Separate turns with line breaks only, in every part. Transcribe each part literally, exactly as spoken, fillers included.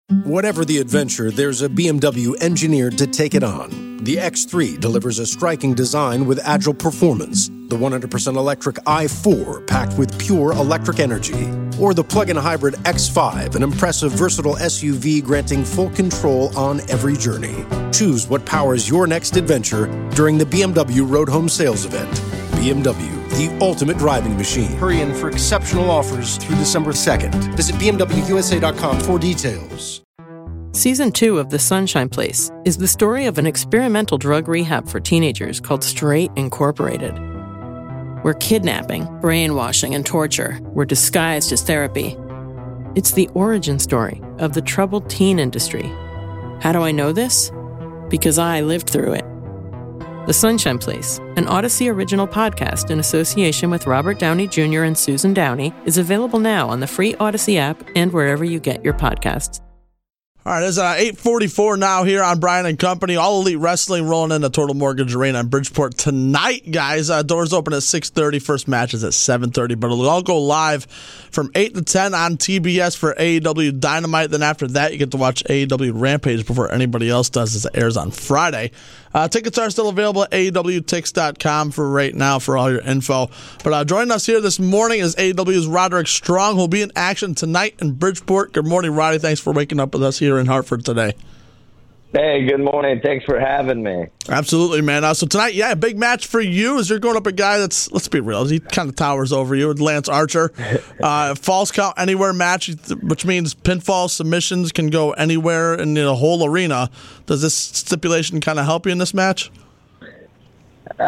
Whatever the adventure, there's a B M W engineered to take it on. The X three delivers a striking design with agile performance. The one hundred percent electric i four packed with pure electric energy. Or the plug-in hybrid X five, an impressive versatile S U V granting full control on every journey. Choose what powers your next adventure during the B M W Road Home Sales Event. B M W, the ultimate driving machine. Hurry in for exceptional offers through December second. Visit B M W U S A dot com for details.
Season two of The Sunshine Place is the story of an experimental drug rehab for teenagers called Straight Incorporated, where kidnapping, brainwashing, and torture were disguised as therapy. It's the origin story of the troubled teen industry. How do I know this? Because I lived through it. The Sunshine Place, an Odyssey original podcast in association with Robert Downey Junior and Susan Downey, is available now on the free Odyssey app and wherever you get your podcasts.
All right, it's uh, eight forty-four now here on Brian and Company. All Elite Wrestling rolling into Total Mortgage Arena in Bridgeport tonight, guys. Uh, doors open at six thirty. First match is at seven thirty, but it'll all go live from eight to ten on T B S for A E W Dynamite. Then after that, you get to watch A E W Rampage before anybody else does, as it airs on Friday. Uh, tickets are still available at A E W tix dot com for right now for all your info. But uh, joining us here this morning is A E W's Roderick Strong, who will be in action tonight in Bridgeport. Good morning, Roddy. Thanks for waking up with us here in Hartford today.
Hey, good morning. Thanks for having me.
Absolutely, man. Uh, so tonight, yeah, a big match for you as you're going up a guy that's, let's be real, he kind of towers over you, Lance Archer. Uh, falls count anywhere match, which means pinfall submissions can go anywhere in the whole arena. Does this stipulation kind of help you in this match?
Uh,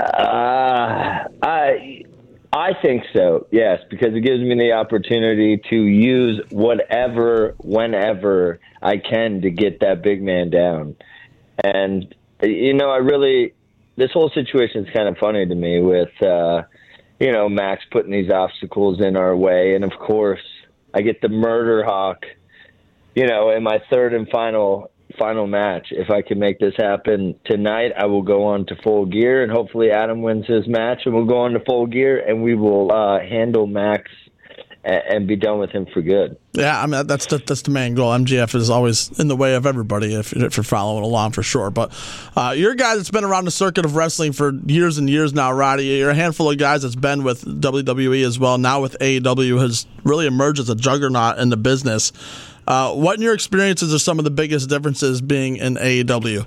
I I think so, yes, because it gives me the opportunity to use whatever, whenever I can to get that big man down. And, you know, I really, this whole situation is kind of funny to me with, uh, you know, Max putting these obstacles in our way. And, of course, I get the Murder Hawk, you know, in my third and final final match. If I can make this happen tonight, I will go on to Full Gear, and hopefully Adam wins his match, and we'll go on to Full Gear, and we will uh, handle Max and, and be done with him for good.
Yeah, I mean, that's the, that's the main goal. M G F is always in the way of everybody if, if you're following along, for sure. But uh, you're a guy that's been around the circuit of wrestling for years and years now, Roddy. You're a handful of guys that's been with W W E as well. Now with A E W has really emerged as a juggernaut in the business. Uh, what, in your experiences, are some of the biggest differences being in A E W?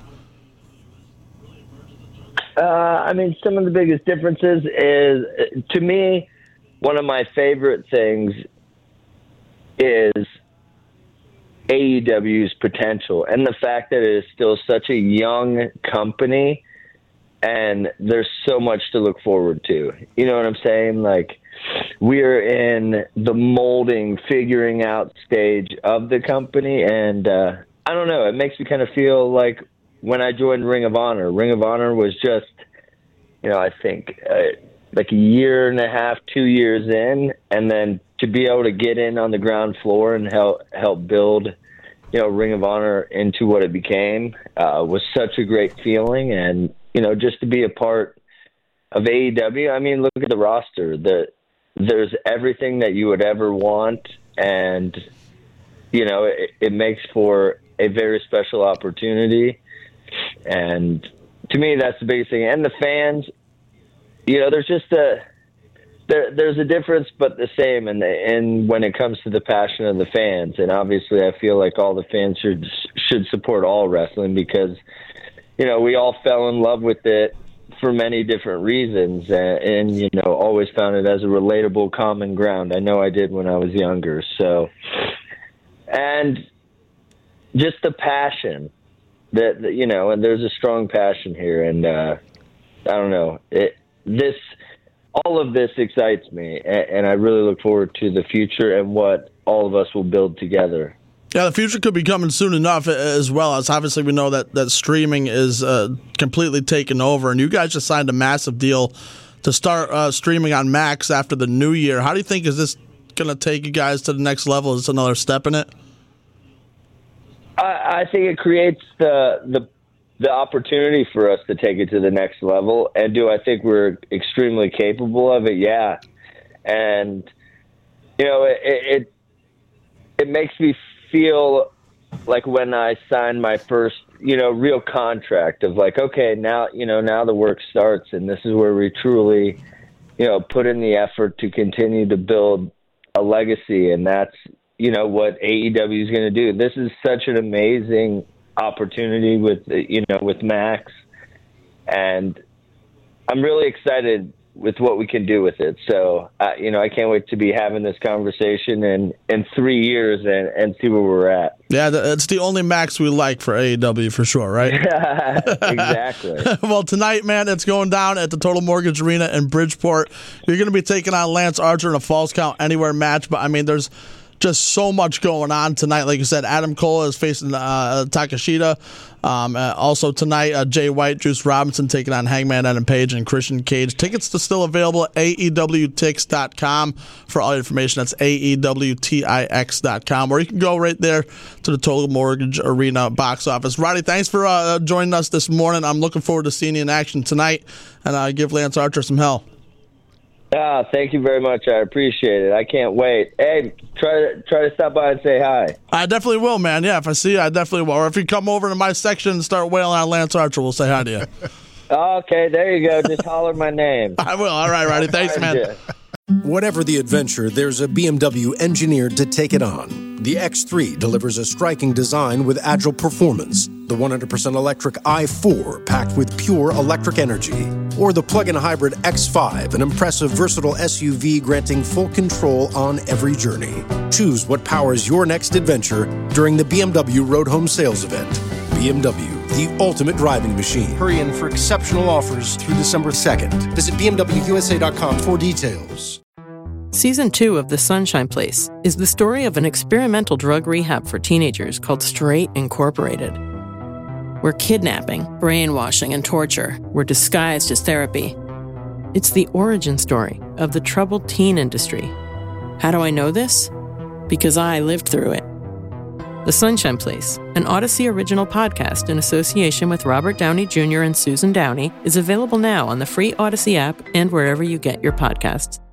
Uh, I mean, some of the biggest differences is, to me, one of my favorite things is A E W's potential and the fact that it is still such a young company and there's so much to look forward to. You know what I'm saying? Like, we're in the molding, figuring out stage of the company, and uh, I don't know, it makes me kind of feel like when I joined Ring of Honor. Ring of Honor was just, you know, I think uh, like a year and a half, two years in, and then to be able to get in on the ground floor and help help build, you know, Ring of Honor into what it became uh, was such a great feeling. And, you know, just to be a part of A E W, I mean, look at the roster. The There's everything that you would ever want, and, you know, it, it makes for a very special opportunity. And to me, that's the biggest thing. And the fans, you know, there's just a there, there's a difference, but the same. And and when it comes to the passion of the fans, and obviously, I feel like all the fans should should support all wrestling because, you know, we all fell in love with it for many different reasons, and, and you know, always found it as a relatable common ground. I know I did when I was younger. So, and just the passion that, that you know, and there's a strong passion here, and uh, I don't know, it this all of this excites me, and, and I really look forward to the future and what all of us will build together.
Yeah, the future could be coming soon enough, as well as obviously we know that, that streaming is uh, completely taken over, and you guys just signed a massive deal to start uh, streaming on Max after the new year. How do you think is this going to take you guys to the next level? Is this another step in it?
I, I think it creates the the the opportunity for us to take it to the next level. And do I think we're extremely capable of it? Yeah. And, you know, it it, it makes me feel like when I signed my first, you know, real contract of like, okay, now, you know, now the work starts, and this is where we truly, you know, put in the effort to continue to build a legacy. And that's, you know, what A E W is going to do. This is such an amazing opportunity with, you know, with Max. And I'm really excited with what we can do with it. So, uh, you know, I can't wait to be having this conversation in, in three years and, and see where we're at.
Yeah, it's the only Max we like for A E W for sure, right?
Exactly.
Well, tonight, man, it's going down at the Total Mortgage Arena in Bridgeport. You're going to be taking on Lance Archer in a Falls Count Anywhere match, but, I mean, there's just so much going on tonight. Like you said, Adam Cole is facing uh, Takeshita. Um, uh, also tonight, uh, Jay White, Juice Robinson taking on Hangman Adam Page and Christian Cage. Tickets are still available at A E W tix dot com for all information. That's A E W tix dot com, or you can go right there to the Total Mortgage Arena box office. Roddy, thanks for uh, joining us this morning. I'm looking forward to seeing you in action tonight, and uh, give Lance Archer some hell.
Ah, thank you very much. I appreciate it. I can't wait. Hey, try to try to stop by and say hi.
I definitely will, man. Yeah, if I see you, I definitely will. Or if you come over to my section and start wailing on Lance Archer, we'll say hi to you.
Okay, there you go. Just holler my name.
I will. All right, Roddy. Thanks, man.
Whatever the adventure, there's a B M W engineered to take it on. The X three delivers a striking design with agile performance. The one hundred percent electric i four packed with pure electric energy. Or the plug-in hybrid X five, an impressive, versatile S U V granting full control on every journey. Choose what powers your next adventure during the B M W Road Home Sales Event. B M W, the ultimate driving machine. Hurry in for exceptional offers through December second. Visit B M W U S A dot com for details.
Season two of The Sunshine Place is the story of an experimental drug rehab for teenagers called Straight Incorporated, where kidnapping, brainwashing, and torture were disguised as therapy. It's the origin story of the troubled teen industry. How do I know this? Because I lived through it. The Sunshine Place, an Odyssey original podcast in association with Robert Downey Junior and Susan Downey, is available now on the free Odyssey app and wherever you get your podcasts.